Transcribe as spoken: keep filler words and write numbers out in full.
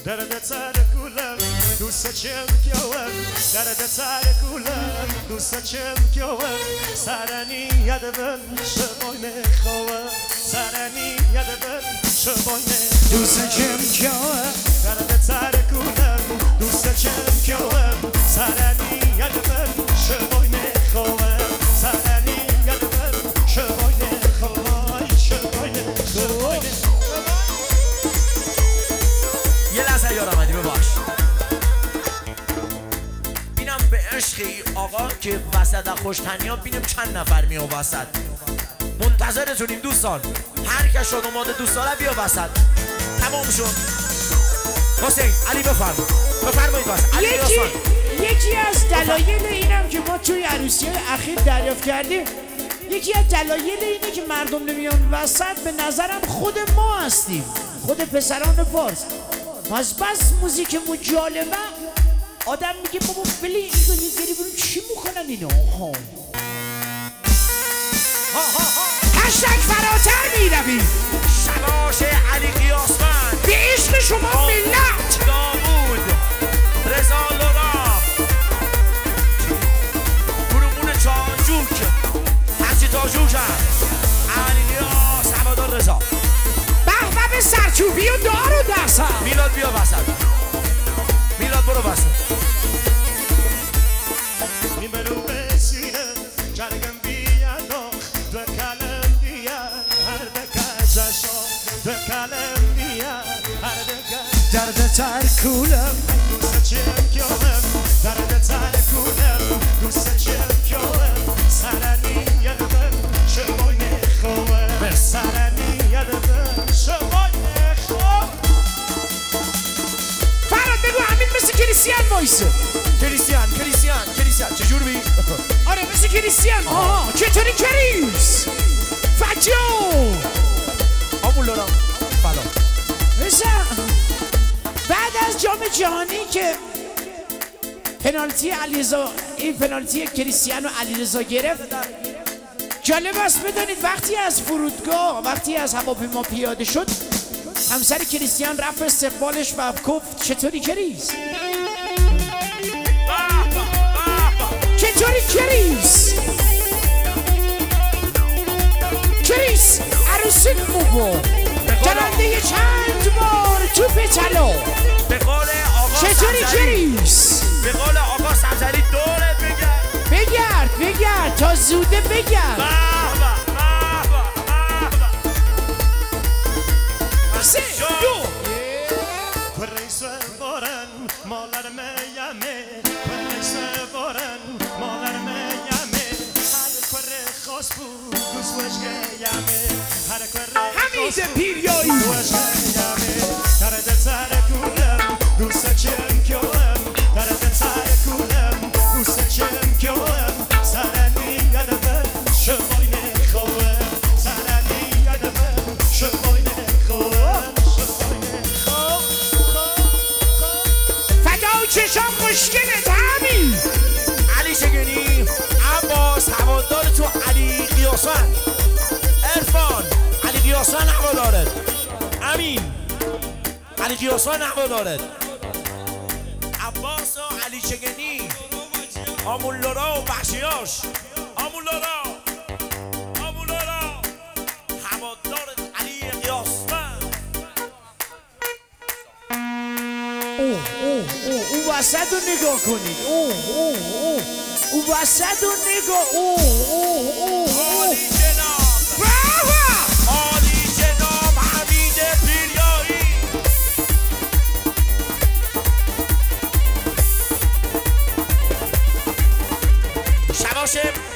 درد سر کولم دوست چم کیوم درد سر کولم دوست چم کیوم سرنی ید بن شبای نخوام سرنی ید بن شبای نخوام دوست چم کیوم درد سر کولم دوست چم کیوم سرنی ید بن شبای نخوام سرنی ید بن شبای نخوام شبای نخوام یه لحظه یار آمدی بباش بینم به عشقی آقا که وسط خوشتنیا بینم چند نفر میان وسط منتظرتونیم دوستان هر کس شد اومده دوست داره بیا وسط تمام شد حسین علی بفرمایید بفرمایید وسط علی یکی یکی از دلایل اینم که ما توی عروسی های اخیر دریافت کردیم یکی از دلایل اینه که مردم نمیان وسط به نظرم خود ما هستیم خود پسران فارس از بس موزیکمون جالبه آدم میگه بابا بلی اینو نگری برون چی میکنن اینا ها هشتگ فراتر میرویم شباش علی قیاسمند به عشق شما ملت داوود رضا لورا برمون چانجوک هرچی تاجوک علی قیاس هوادار رضا به به سرچوبی و دار و درسم میلاد بیا وسط میلاد برو وسط میبرو به سینه جرگم بیانا دو کلم دیا هر دکششا دو کلم دیا هر دکش درد تر کولم دوست چم کیوم درد تر کولم دوست چم کیوم سرنی ید بن شبای نخوام سرنی ید بن شبای نخوام فراد بگو همین مثل کریستیان وایسه کریستیان کریستیان کریستیان چجور بی؟ آره مثل کریستیان آها چطوری کریس فجو آمون لورا فلا مثل بعد از جام جهانی که پنالتی علیرضا این پنالتی کریستیانو علیرضا گرفت جالب است بدانید وقتی از فرودگاه وقتی از هواپیما پیاده شد همسر کریستیان رفت استقبالش و گفت چطوری کریس چطوری کریس کریس عروسیت بابا درنده چند بار توپ طلا به قول آقا چطوری سمزری کریس به قول آقا سمزری دورت بگرد بگرد بگرد تا زوده بگرد به به به به سه دو Correis voran, molar me llame. Correis voran, molar me llame. Har corre khosbu, dus wesh ge llame. Har corre حمید پیریایی wesh ge llame. Dar de tsare kulam, dus chem kyolam. Dar de tsare kulam, dus chem kyolam. Sarani yadban, shvoy ne khowam. Sarani yadban, shvoy ne khowam. چشم خوشگله همین علی شگنی عباس هوادار تو علی قیاسان عرفان علی قیاسان هوادارت امین علی قیاسان هوادارت عباس و علی شگنی آمون لورا و بخشیاش آمون لورا آمون لورا هوادارت علی قیاسان اوه اوه اوه او وسط رو نگاه کنید اوه اوه اوه او وسط رو نگاه اوه اوه اوه عالی جناب عالی جناب حمید پیریایی شباش